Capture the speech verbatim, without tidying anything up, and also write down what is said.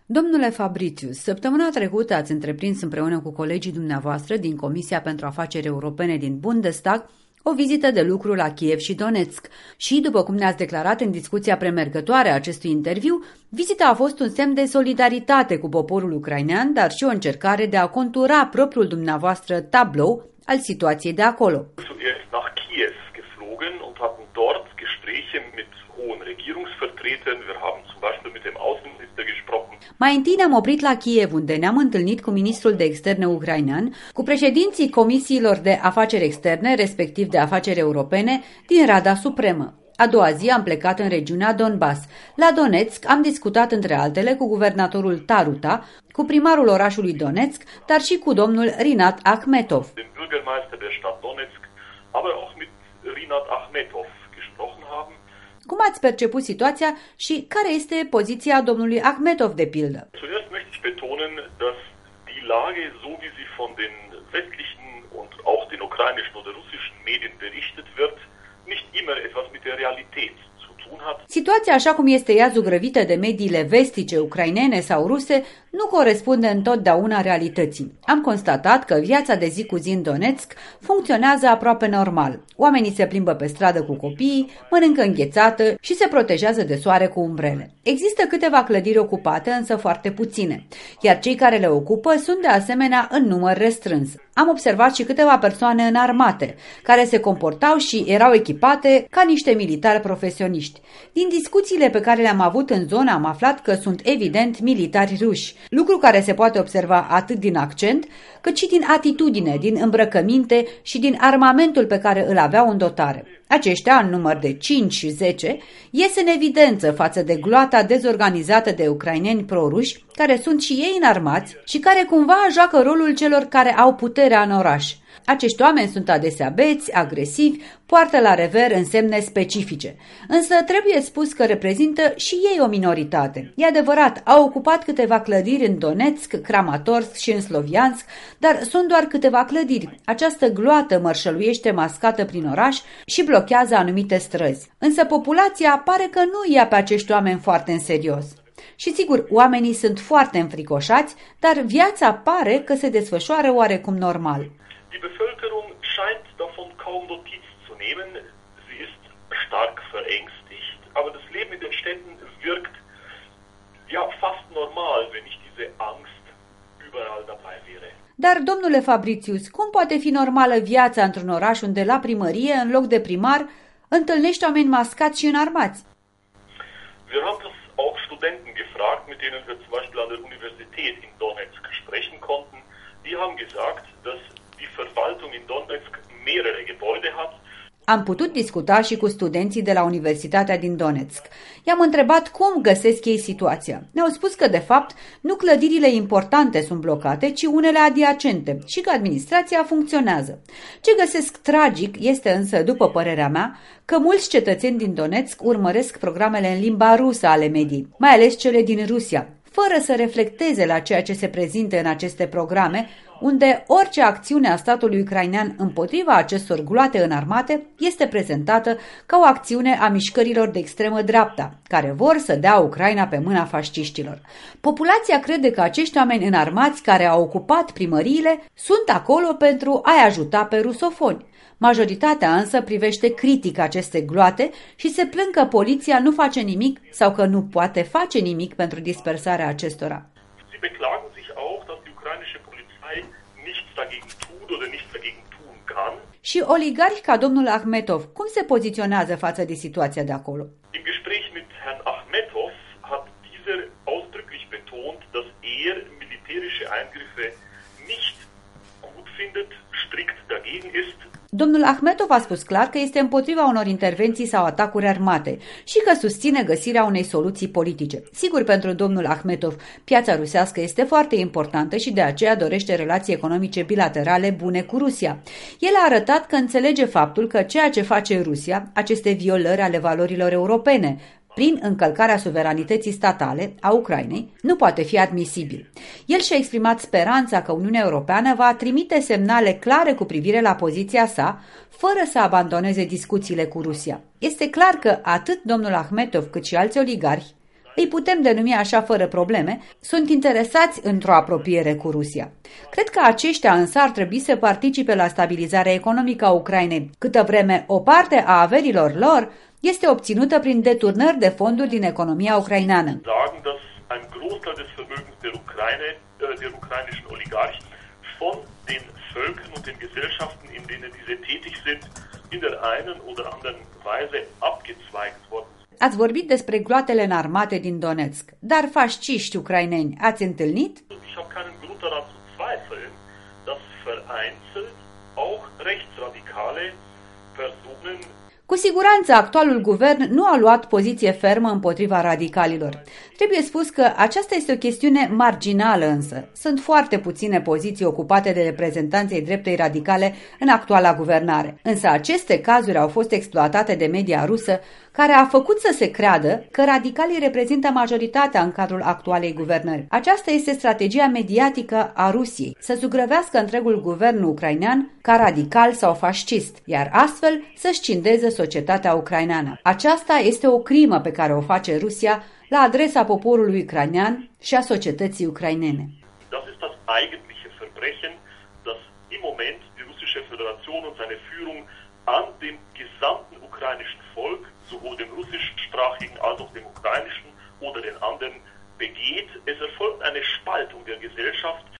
Domnule Fabricius, săptămâna trecută ați întreprins împreună cu colegii dumneavoastră din Comisia pentru Afaceri Europene din Bundestag o vizită de lucru la Kiev și Donetsk și, după cum ne-ați declarat în discuția premergătoare a acestui interviu, vizita a fost un semn de solidaritate cu poporul ucrainean, dar și o încercare de a contura propriul dumneavoastră tablou al situației de acolo. Nach Kiev geflogen und hatten dort Gespräche mit hohen Regierungsvertretern. Wir haben zum Beispiel mit dem Außenminister gesprochen. Mai întâi ne-am oprit la Kiev, unde ne-am întâlnit cu ministrul de externe ucrainean, cu președinții comisiilor de afaceri externe, respectiv de afaceri europene, din Rada Supremă. A doua zi am plecat în regiunea Donbass. La Donetsk am discutat între altele cu guvernatorul Taruta, cu primarul orașului Donetsk, dar și cu domnul Rinat Akhmetov. Cum ați perceput situația și care este poziția domnului Akhmetov de pildă? Zuerst möchte ich betonen, dass die Lage, so wie sie von den westlichen und auch den ukrainischen oder russischen Medien berichtet wird, nicht immer etwas mit der Realität zu tun hat. Situația, așa cum este ea zugrăvită de mediile vestice, ucrainene sau ruse, nu corespunde întotdeauna realității. Am constatat că viața de zi cu zi în Donetsk funcționează aproape normal. Oamenii se plimbă pe stradă cu copiii, mănâncă înghețată și se protejează de soare cu umbrele. Există câteva clădiri ocupate, însă foarte puține, iar cei care le ocupă sunt de asemenea în număr restrâns. Am observat și câteva persoane înarmate, care se comportau și erau echipate ca niște militari profesioniști. Din discuțiile pe care le-am avut în zonă am aflat că sunt evident militari ruși, lucru care se poate observa atât din accent, cât și din atitudine, din îmbrăcăminte și din armamentul pe care îl aveau în dotare. Aceștia, în număr de cinci zece, ies în evidență față de gloata dezorganizată de ucraineni proruși, care sunt și ei înarmați și care cumva joacă rolul celor care au puterea în oraș. Acești oameni sunt adesea beți, agresivi, poartă la rever însemne specifice. Însă trebuie spus că reprezintă și ei o minoritate. E adevărat, au ocupat câteva clădiri în Donetsk, Kramatorsk și în Sloviansk, dar sunt doar câteva clădiri. Această gloată mărșăluiește mascată prin oraș și blochează anumite străzi. Însă populația pare că nu ia pe acești oameni foarte în serios. Și sigur, oamenii sunt foarte înfricoșați, dar viața pare că se desfășoară oarecum normal. Die Bevölkerung scheint davon kaum Notiz zu nehmen. Sie ist stark verängstigt, aber das Leben in den Städten wirkt ja fast normal, wenn nicht diese Angst überall dabei wäre. Dar, domnule Fabricius, cum poate fi normală viața într-un oraș unde la primărie, în loc de primar, întâlnești oameni mascați și înarmați? Wir haben das auch Studenten gefragt, mit denen wir zum Beispiel an der Universität in Donetsk sprechen konnten. Die haben gesagt, dass die Verwaltung in Donetsk mehrere Gebäude hat. Am putut discuta și cu studenții de la Universitatea din Donetsk. I-am întrebat cum găsesc ei situația. Ne-au spus că, de fapt, nu clădirile importante sunt blocate, ci unele adiacente și că administrația funcționează. Ce găsesc tragic este însă, după părerea mea, că mulți cetățeni din Donetsk urmăresc programele în limba rusă ale mediei, mai ales cele din Rusia, fără să reflecteze la ceea ce se prezintă în aceste programe, unde orice acțiune a statului ucrainean împotriva acestor gloate înarmate este prezentată ca o acțiune a mișcărilor de extremă dreapta, care vor să dea Ucraina pe mâna fasciștilor. Populația crede că acești oameni înarmați care au ocupat primăriile sunt acolo pentru a-i ajuta pe rusofoni. Majoritatea însă privește critic aceste gloate și se plâng că poliția nu face nimic sau că nu poate face nimic pentru dispersarea acestora. Sie beklagen sich auch, dass die ukrainische Polizei nichts dagegen tut oder nichts dagegen tun kann. Și oligarhi ca domnul Akhmetov, cum se poziționează față de situația de acolo? Im Gespräch mit Herrn Akhmetov hat dieser ausdrücklich betont, dass er militärische Eingriffe nicht gut findet, strikt dagegen ist. Domnul Akhmetov a spus clar că este împotriva unor intervenții sau atacuri armate și că susține găsirea unei soluții politice. Sigur, pentru domnul Akhmetov, piața rusească este foarte importantă și de aceea dorește relații economice bilaterale bune cu Rusia. El a arătat că înțelege faptul că ceea ce face Rusia, aceste violări ale valorilor europene, prin încălcarea suveranității statale a Ucrainei, nu poate fi admisibil. El și-a exprimat speranța că Uniunea Europeană va trimite semnale clare cu privire la poziția sa, fără să abandoneze discuțiile cu Rusia. Este clar că atât domnul Akhmetov cât și alți oligarhi, îi putem denumi așa fără probleme, sunt interesați într-o apropiere cu Rusia. Cred că aceștia însă ar trebui să participe la stabilizarea economică a Ucrainei, câtă vreme o parte a averilor lor este obținută prin deturnări de fonduri din economia ucraineană. Ein Großteil des Vermögens der Ukraine, äh, der ukrainischen Oligarchen von den Völkern und den Gesellschaften, in denen diese tätig sind, in der einen oder anderen Weise abgezweigt worden. Ați vorbit despre gloatele înarmate din Donetsk, dar fasciști ucraineni ați întâlnit? Ich habe keinen Grund daran zu zweifeln, dass vereinzelt auch rechtsradikale Personen. Cu siguranță, actualul guvern nu a luat poziție fermă împotriva radicalilor. Trebuie spus că aceasta este o chestiune marginală însă. Sunt foarte puține poziții ocupate de reprezentanții dreptei radicale în actuala guvernare. Însă aceste cazuri au fost exploatate de media rusă, care a făcut să se creadă că radicalii reprezintă majoritatea în cadrul actualei guvernări. Aceasta este strategia mediatică a Rusiei, să zugrăvească întregul guvern ucrainean ca radical sau fascist, iar astfel să scindeze societatea ucraineană. Aceasta este o crimă pe care o face Rusia la adresa poporului ucrainean și a societății ucrainene. Das ist das eigentliche Verbrechen, das im Moment die russische Föderation und seine Führung an dem gesamten ukrainischen Volk, sowohl dem russischsprachigen als auch dem ukrainischen oder den anderen, begeht. Es erfolgt eine Spaltung der Gesellschaft.